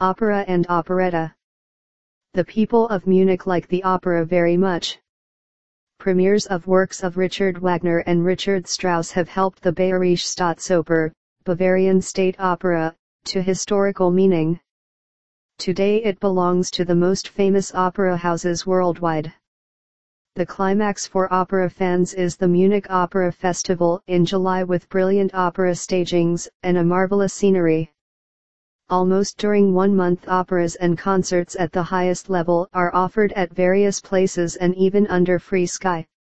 Opera and operetta. The people of Munich like the opera very much. Premieres of works of Richard Wagner and Richard Strauss have helped the Bayerische Staatsoper, Bavarian State Opera, to historical meaning. Today it belongs to the most famous opera houses worldwide. The climax for opera fans is the Munich Opera Festival in July with brilliant opera stagings and a marvelous scenery. Almost during 1 month operas and concerts at the highest level are offered at various places and even under free sky.